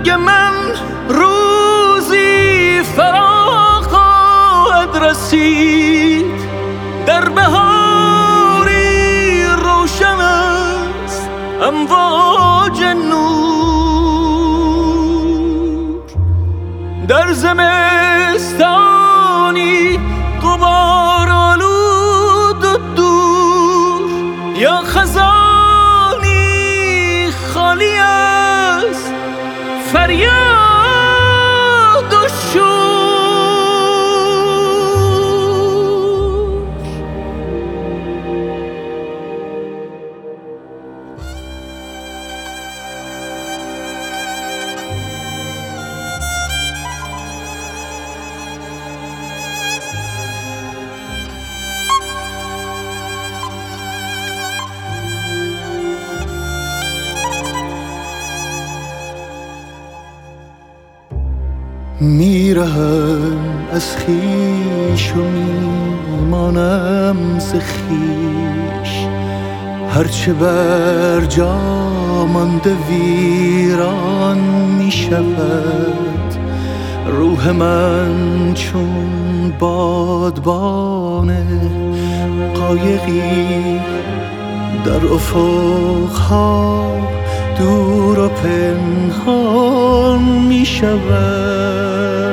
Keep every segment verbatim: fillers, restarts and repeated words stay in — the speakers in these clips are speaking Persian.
مرگ من روزی فرا خواهد رسید، در بهاری روشن است امواج نور، در زمستانی غبار آلود و دور، یا خزانی خالی است فریاد و شور. میرهم از خویش و میمانم ز خویش، هرچه بر جا مانده ویران میشود. روح من چون بادبان قایقی در افقها دور و پنهان می شود.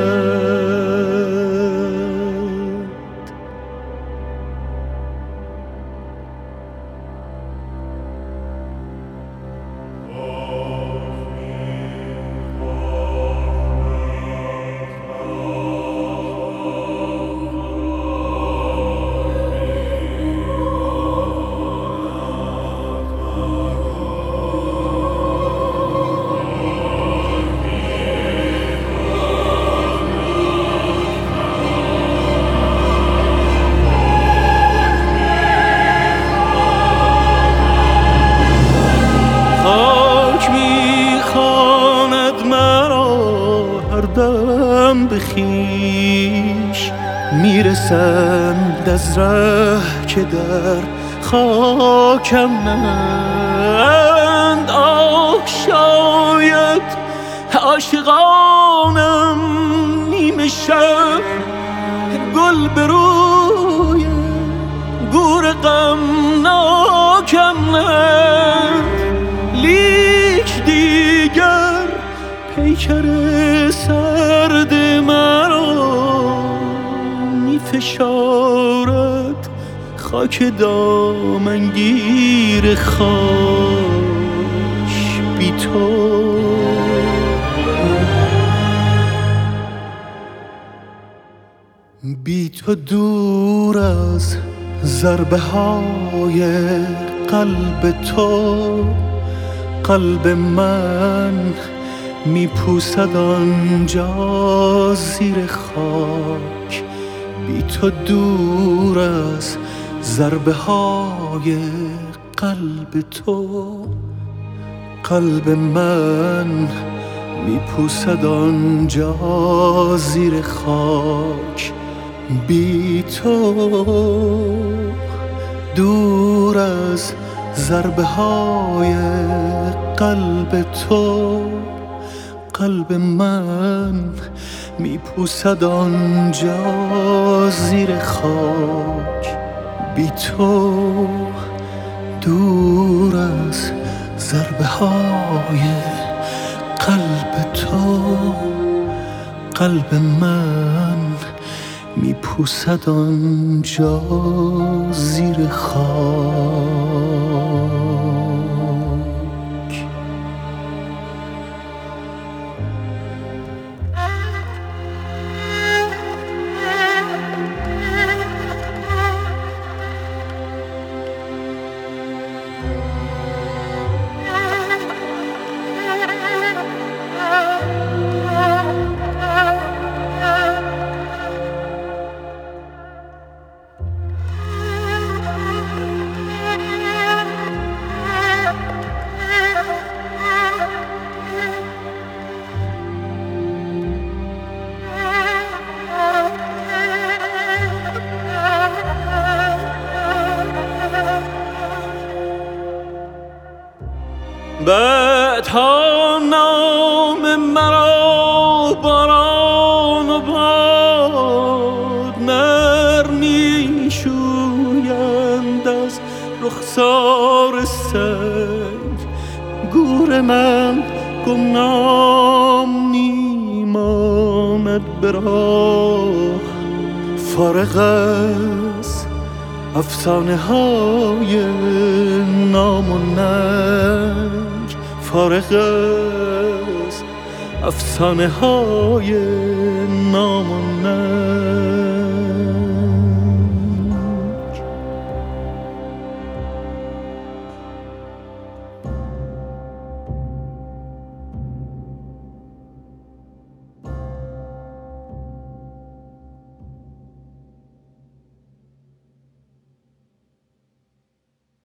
دم به خویش میرسند از ره که در خاکم نند. آه شاید عاشقانم نیمه شب گل به روی گور غمناکم نند، لیک دیگر پیکر سرد مرا می فشارد خاک دامنگیر خاک بی تو. بی تو دور از ضربه های قلب تو، قلب من می پوسد آنجا زیر خاک. بی تو دور از ضربه های قلب تو، قلب من می پوسد آنجا زیر خاک. بی تو دور از ضربه های قلب تو، قلب من می پوسد آنجا زیر خاک. بی تو دور از ضربه های قلب تو، قلب من می پوسد آنجا زیر خاک. بعدها نام مرا باران و باد نرمی شویند از رخسار سنگ. گور من گمنام نیماند به راه، فارغ از افسانه های نام و ننگ، فارغ از افسانه های نام